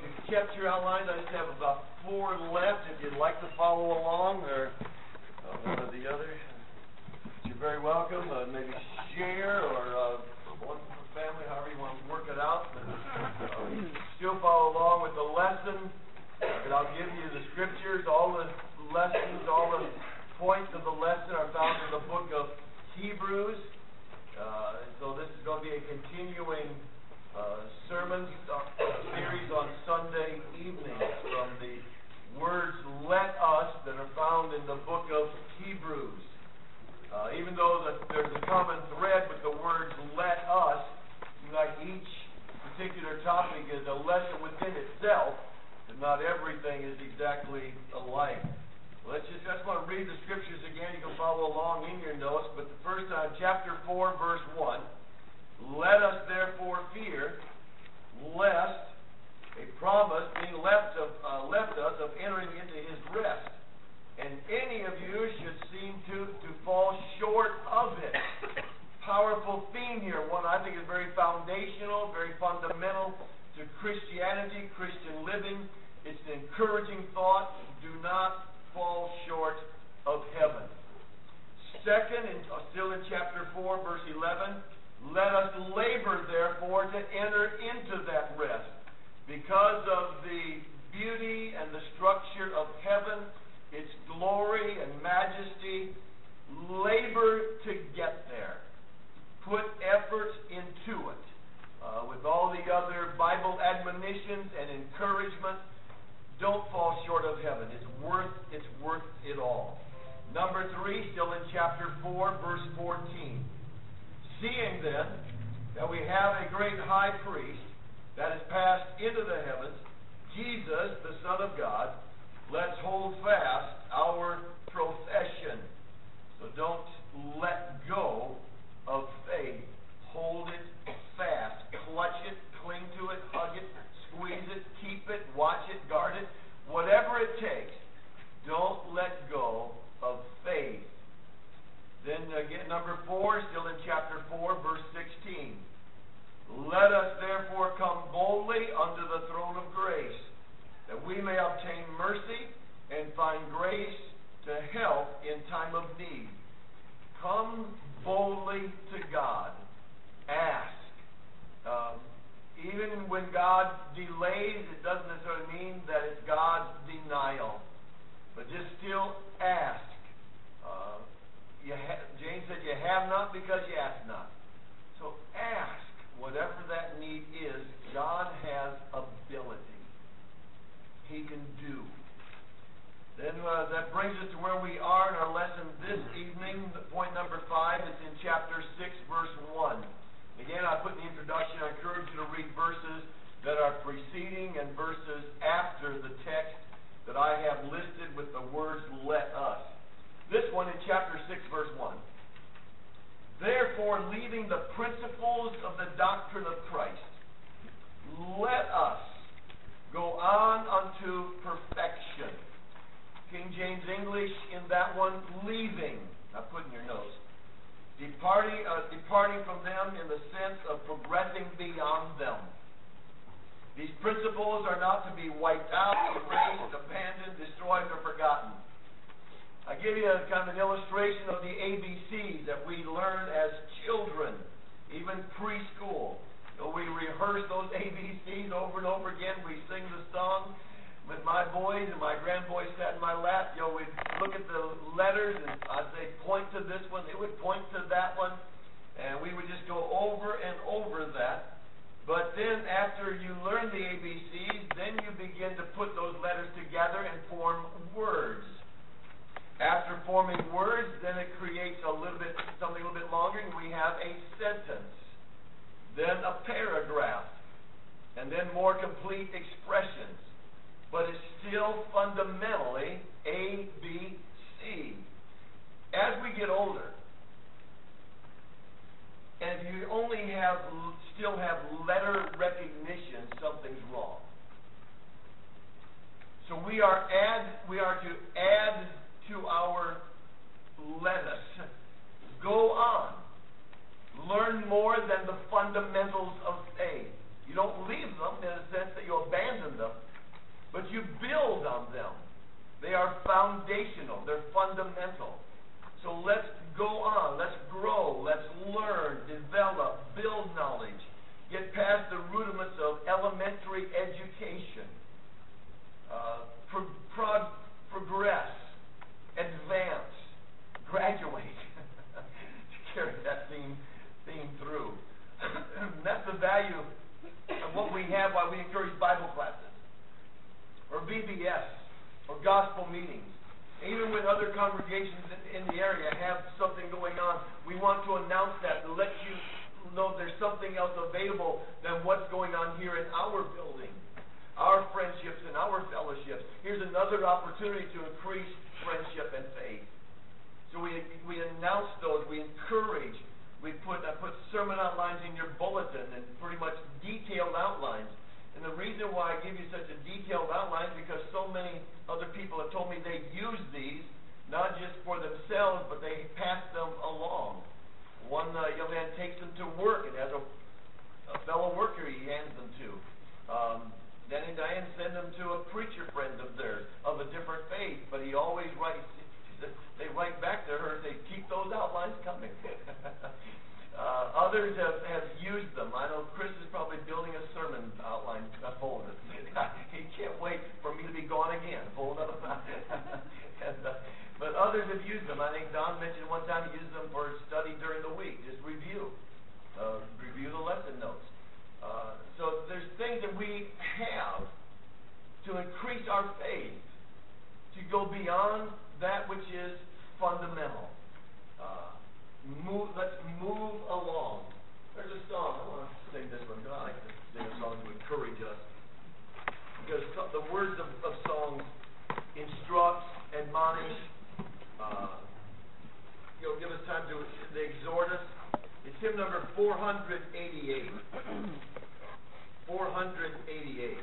if you kept your outlines, I just have about 4 left. If you'd like to follow along, or one or the other, you're very welcome. Maybe share or one for the family, however you want to work it out. Still follow along with the lesson. And I'll give you the scriptures. All the lessons, all the points of the lesson are found in the book of Hebrews. So this is going to be a continuing sermon series on Sunday evenings from the words "let us" that are found in the book of Hebrews. Even though there's a common thread with the words "let us," like each particular topic is a lesson within itself, and not everything is exactly alike. Well, I just want to read the scriptures again. You can follow along in your notes. But the first time, chapter 4, verse 1. Let us therefore fear, lest a promise being left us of entering into his rest, and any of you should seem to fall short of it. Powerful theme here. One I think is very foundational, very fundamental to Christianity, Christian living. It's an encouraging thought. Do not fall short of heaven. Second, still in chapter 4, verse 11, let us labor, therefore, to enter into that rest. Because of the beauty and the structure of heaven, its glory and majesty, labor to get there. Put effort into it. With all the other Bible admonitions and encouragement, don't fall short of heaven. It's worth it all. Number 3, still in chapter 4, verse 14. Seeing then that we have a great high priest that has passed into the heavens, Jesus, the Son of God, let's hold fast our profession. So don't let go of faith. Hold it fast. Clutch it, cling to it, hug it, squeeze it, keep it, watch it, guard it. Whatever it takes, don't let go of faith. Then again, number 4, still in chapter 4, verse 16. Let us therefore come boldly unto the throne of grace, that we may obtain mercy and find grace to help in time of need. Come boldly to God. Ask. Even when God delays, it doesn't necessarily mean that it's God's denial. But just still ask. James said, you have not because you ask not. So ask whatever that need is. God has ability. He can do. Then that brings us to where we are in our lesson this evening. Point number 5 is in chapter 6, verse 1. Again, I put in the introduction, I encourage you to read verses that are preceding and verses after the text that I have listed with the words, let us. This one in chapter 6, verse 1. Therefore, leaving the principles of the doctrine of Christ, let us go on unto perfection. King James English in that one, leaving. I put in your notes. Departing from them in the sense of progressing beyond them. These principles are not to be wiped out, erased, abandoned, destroyed, or forgotten. I give you a kind of an illustration of the ABCs that we learn as children, even preschool. We rehearse those ABCs over and over again. We sing the song. With my boys and my grandboys sat in my lap, we'd look at the letters and I'd say, point to this one. They would point to that one. And we would just go over and over that. But then after you learn the ABCs, then you begin to put those letters together and form words. After forming words, then it creates something a little bit longer, and we have a sentence. Then a paragraph. And then more complete expressions. But it's still fundamentally A, B, C. As we get older, and if you only still have letter recognition, something's wrong. So we are to add to our let us. Go on. Learn more than the fundamentals of faith. You don't leave them. them in a sense that you abandon them, but you build on them. They are foundational. They're fundamental. So let's go on. Let's grow. Let's learn, develop, build knowledge. Get past the rudiments of elementary education. Progress. Advance. Graduate. Carry that theme through. That's the value of what we have while we encourage Bible classes, or VBS, or gospel meetings. Even when other congregations in the area have something going on, we want to announce that to let you know there's something else available than what's going on here in our building, our friendships and our fellowships. Here's another opportunity to increase friendship and faith. So we announce those, we encourage, I put sermon outlines in your bulletin and pretty much detailed outlines. And the reason why I give you such a detailed outline is because so many other people have told me they use these, not just for themselves, but they pass them along. One young man takes them to work and has a fellow worker he hands them to. Danny and Diane send them to a preacher friend of theirs of a different faith, but he always writes, they write back to her and say, keep those outlines coming. Others have used them. I know Chris is probably building a sermon outline folder. He can't wait for me to be gone again. Hold up. But others have used them. I think Don mentioned one time he used them for study during the week. Just review the lesson notes. So there's things that we have to increase our faith, to go beyond that which is fundamental. Let's move along. There's a song. I want to sing this one. I like to sing a song to encourage us, because the words of songs instruct, admonish, give us time to exhort us. It's hymn number 488. 488.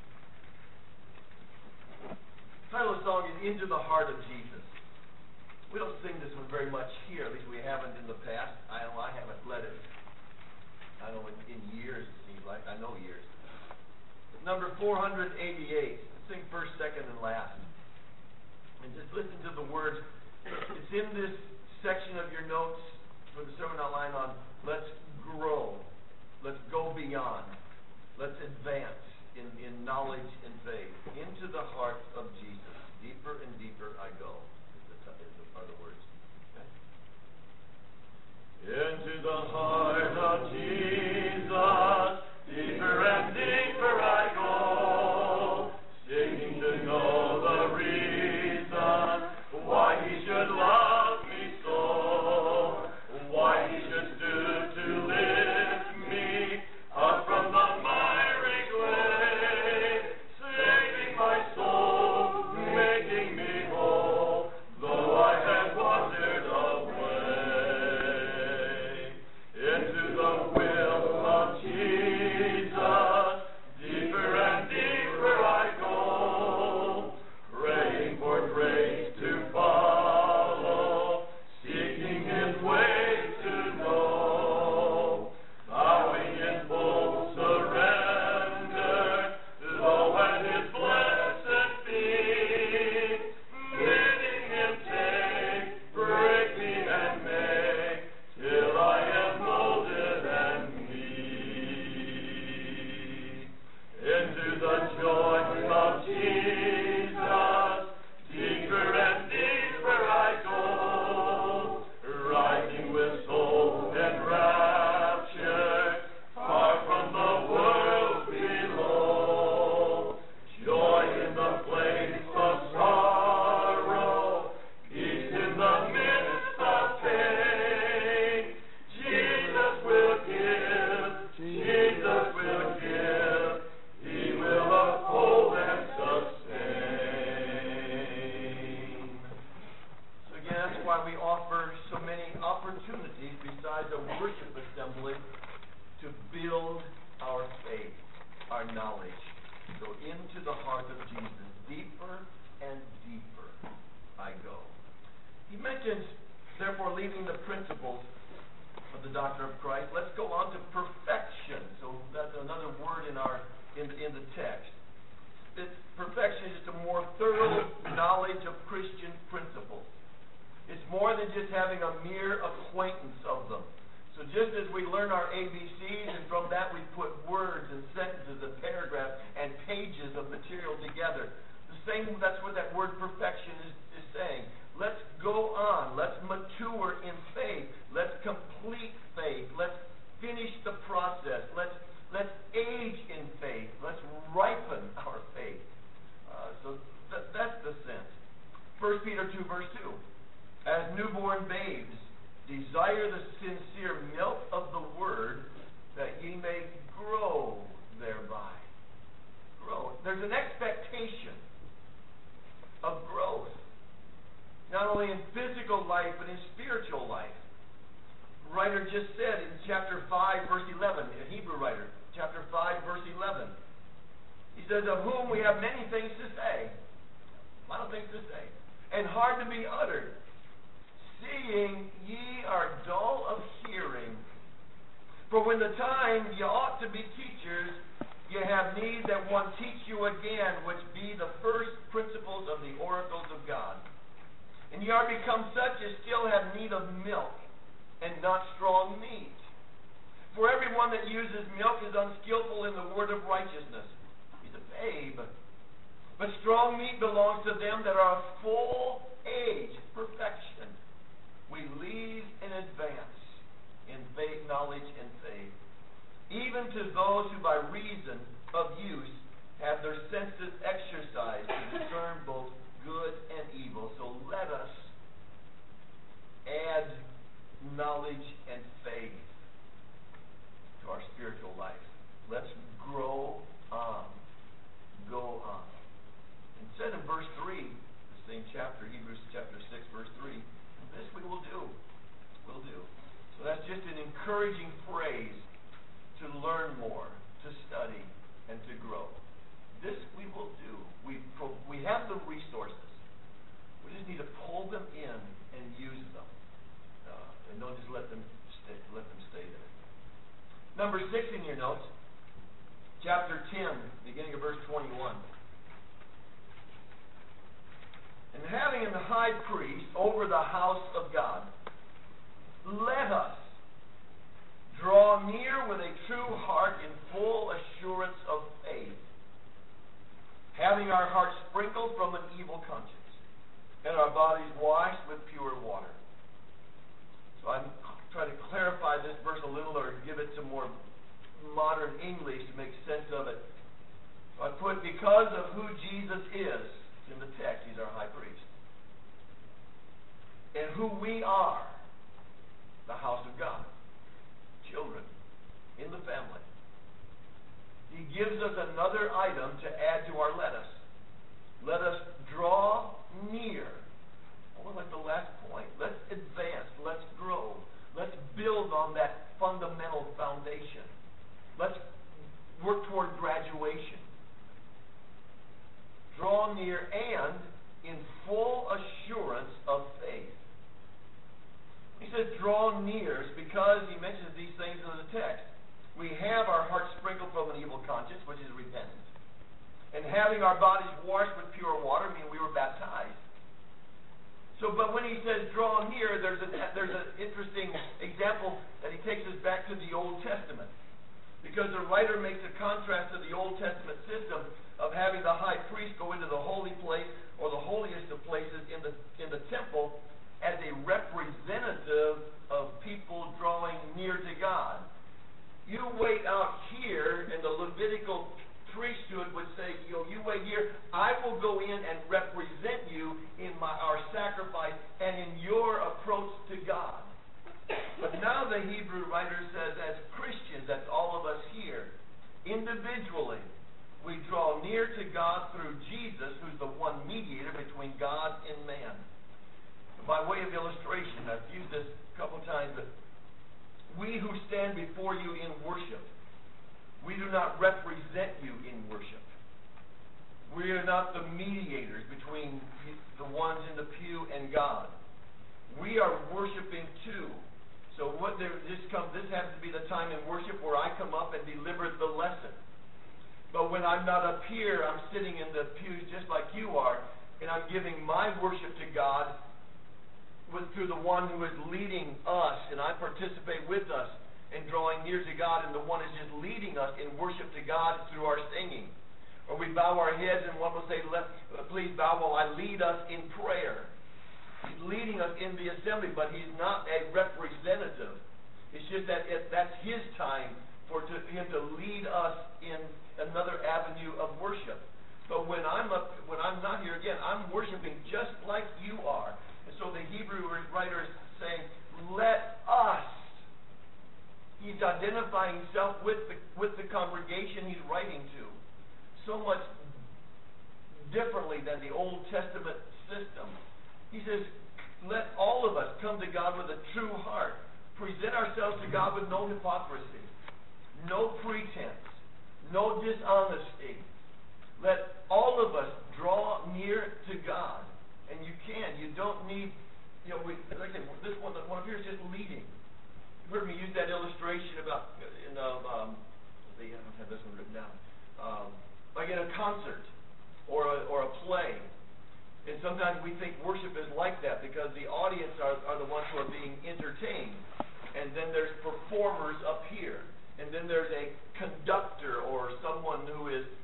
The title of the song is Into the Heart of Jesus. We don't sing this one very much here, at least we haven't in the past. I know I haven't led it. I know in years, it seems like. I know years. But number 488. Let's sing first, second, and last. And just listen to the words. It's in this section of your notes for the sermon outline on let's grow. Let's go beyond. Let's advance in knowledge and faith. Into the heart of Jesus. Deeper and deeper I go. Are the words. Okay? Into the heart of Jesus, deeper and deeper I go, seeking to know the reason why He should love me so, why He should stoop to lift me up from the miry clay, saving my soul, making me whole, though I had wandered away. Into the will of Jesus, deeper and deeper I go, praying for grace to follow, seeking His way to know, bowing in full surrender, low at His blessed feet, bidding Him take, break me and make, till I am molded and meet. Into the joy of Jesus, deeper and deeper I go, rising with soul and rapture, far from the world below. Joy in the place of sorrow, peace in the midst of pain. Jesus will give, Jesus will give, He will uphold and sustain. So again, that's why we offer so many opportunities besides a worship assembly to build our faith, our knowledge. So into the heart of Jesus, deeper and deeper I go. He mentions, therefore, leaving the principles of the doctrine of Christ. Let's go on to perfection. So that's another word in our in the text. Perfection is just a more thorough knowledge of Christian principles. It's more than just having a mere acquaintance of them. So just as we learn our ABCs, and from that we put words and sentences and paragraphs and pages of material together, that's what that word perfection is saying. Let's go on. Let's mature in faith. Let's complete faith. Let's finish the process. Let's age in faith. Let's ripen our faith. So that's the sense. 1 Peter 2, verse 2. As newborn babes, desire the sincere milk of the word, that ye may grow thereby. Grow. There's an expectation of growth, not only in physical life, but in spiritual life. The writer just said in chapter 5, verse 11, a Hebrew writer, chapter 5, verse 11, he says, of whom we have many things to say, a lot of things to say, and hard to be uttered, seeing ye are dull of hearing. For when the time ye ought to be teachers, ye have need that one teach you again, which be the first principles of the oracles of God. And ye are become such as still have need of milk, and not strong meat. For everyone that uses milk is unskillful in the word of righteousness. He's a babe. But strong meat belongs to them that are of full age, perfection. We lead in advance in faith, knowledge, and faith, even to those who by reason of use have their senses exercised to discern both good and evil. So let us add knowledge and faith to our spiritual life. Let's grow on. Go on. And said in verse 3, the same chapter, Hebrews chapter 6, verse 3, this we will do. We'll do. So that's just an encouraging phrase to learn more, to study, and to grow. This we will do. We have the resources. We just need to pull them in and use them. And don't just let them stay there. Number 6 in your notes, chapter 10, beginning of verse 21. And having an high priest over the house of God, let us draw near with a true heart in full assurance of faith, having our hearts sprinkled from an evil conscience, and our bodies washed with pure water. So I'm trying to clarify this verse a little, or give it some more modern English to make sense of it. So I put, because of who Jesus is, in the text, he's our high priest, and who we are, the house of God, children in the family. He gives us another item to add to our let us. Let us draw near. Almost like the last point. Let's advance. Let's grow. Let's build on that fundamental foundation. Let's work toward graduation. Draw near and in full assurance of faith. He says draw near because he mentions these things in the text. We have our hearts sprinkled from an evil conscience, which is repentance. And having our bodies washed with pure water, meaning we were baptized. So, but when he says draw near, there's an interesting example that he takes us back to the Old Testament. Because the writer makes a contrast to the Old Testament system of having the high priest go into the holy place or the holiest of places in the temple as a representative of people drawing near to God. You wait out here, and the Levitical priesthood would say, you wait here, I will go in and represent you in our sacrifice and in your approach to God. But now the Hebrew writer says, as Christians, that's all of us here, individually, we draw near to God through Jesus, who's the one mediator between God and man. By way of illustration, I've used this a couple times, but we who stand before you in worship, we do not represent you in worship. We are not the mediators between the ones in the pew and God. We are worshiping too. So this happens to be the time in worship where I come up and deliver the lesson. But when I'm not up here, I'm sitting in the pews just like you are, and I'm giving my worship to God through the one who is leading us, and I participate with us in drawing near to God, and the one is just leading us in worship to God through our singing. Or we bow our heads, and one will say, please bow while I lead us in prayer. He's leading us in the assembly, but he's not a representative. It's just that that's his time for him to lead us in another avenue of worship. But when I'm not here again, I'm worshiping just like you are. And so the Hebrew writer is saying, let us. He's identifying himself with the congregation he's writing to. So much differently than the Old Testament system. He says, let all of us come to God with a true heart. Present ourselves to God with no hypocrisy, no pretense, no dishonesty. Let all of us draw near to God. And you can. You don't need, like I said, this one up here is just leading. You've heard me use that illustration about, I don't have this one written down, like in a concert or a play. And sometimes we think worship is like that because the audience are the ones who are being entertained. And then there's performers up here. And then there's a conductor or someone who is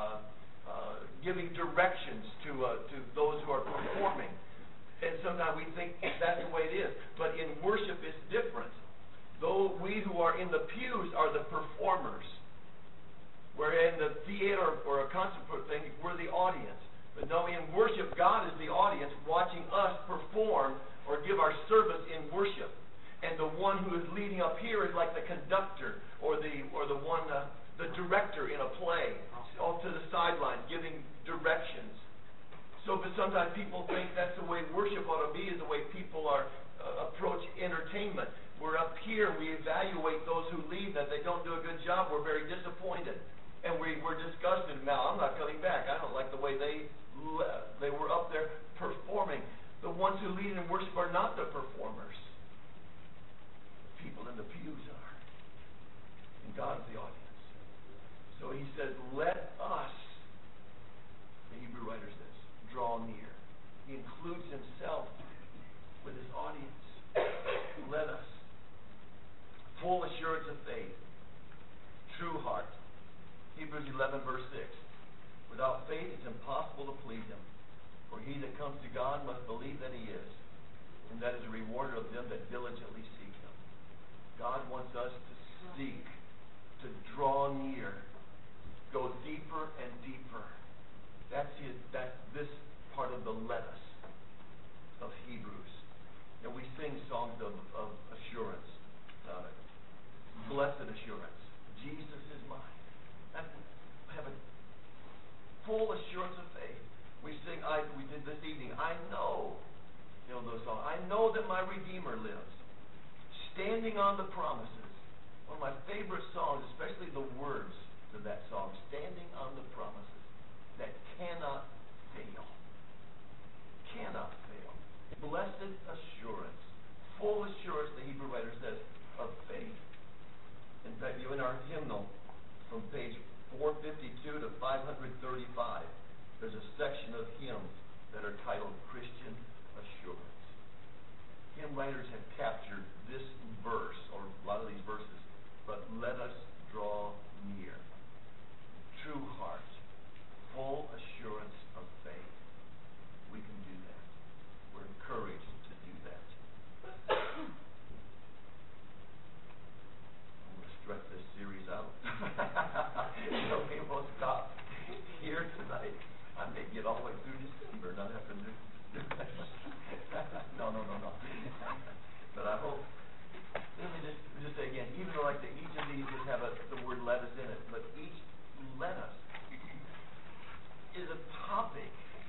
giving directions to those who are performing. And sometimes we think that's the way it is. But in worship it's different. Though we who are in the pews are the performers. Where in the theater or a concert thing, we're the audience. But no, in worship, God is the audience watching us perform or give our service in worship. And the one who is leading up here is like the conductor or the director in a play, off to the sideline, giving directions. So, but sometimes people think that's the way worship ought to be, is the way people are approach entertainment. We're up here, we evaluate those who lead, that they don't do a good job, we're very disappointed. And we're disgusted. Now, I'm not coming back. I don't like the way they were up there performing. The ones who lead in worship are not the performers. The people in the pews are. And God's the audience. So he says, let us, the Hebrew writer says, draw near. He includes himself with his audience. Let us. Full assurance of faith. True heart. Hebrews 11 verse 6. Without faith it's impossible to please him. For he that comes to God must believe that he is, and that is a rewarder of them that diligently seek him. God wants us to seek, to draw near, go deeper and deeper. That's this part of the let us of Hebrews. And we sing songs of assurance, blessed assurance. Jesus is mine. I have a full assurance of faith. We did this evening. I know, those songs. I know that my Redeemer lives. Standing on the promises. One of my favorite songs, especially the words to that song. Standing on the promises that cannot fail. Cannot fail. Blessed assurance. Full assurance, the Hebrew writer says, of faith. In fact, in our hymnal, from page 452 to 535, there's a section of hymns that are titled Christian Assurance. Hymn writers have captured this verse, or a lot of these verses, but let us draw near. True heart, full assurance of faith. We can do that. We're encouraged to do that. I'm going to stretch this series out. We won't stop here tonight. I may get all the way through December, not have to do No. But I hope. Let me just say again, even though each of these just have the word let us in it, but each let us is a topic.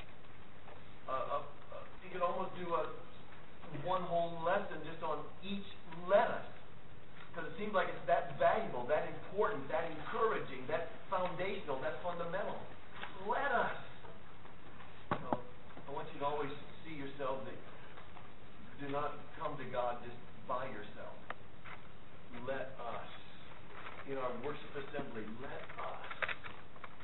You could almost do one whole lesson just on each let us. Because it seems like it's that valuable, that important, that encouraging, that foundational, that fundamental. Let us. So I want you to always see yourself that you do not come to God just by yourself. Let us. In our worship assembly, let us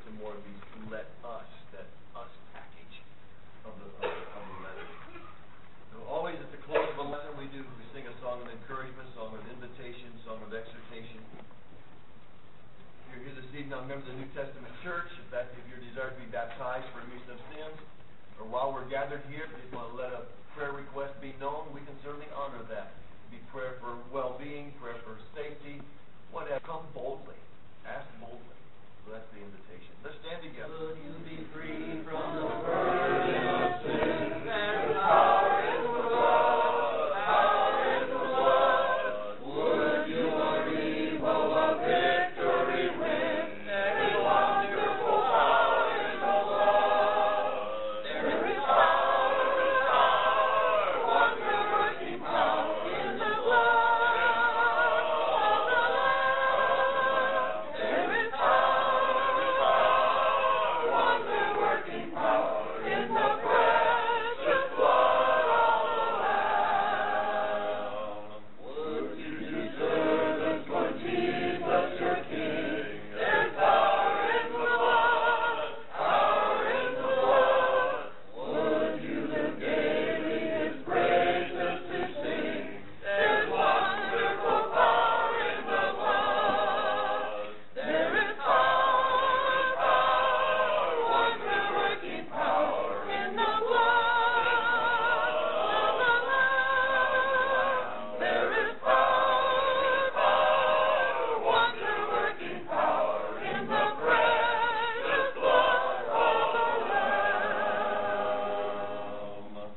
some more of these let us, that us package of the letter. So always at the close of a lesson we sing a song of encouragement, song of invitation, song of exhortation. If you're here this evening, I'm a member of the New Testament Church. If you're desired to be baptized for remission of sins, or while we're gathered here, if you want to let a prayer request be known, we can certainly honor that. Be prayer for well-being, prayer for safety, whatever. Come boldly. Ask boldly.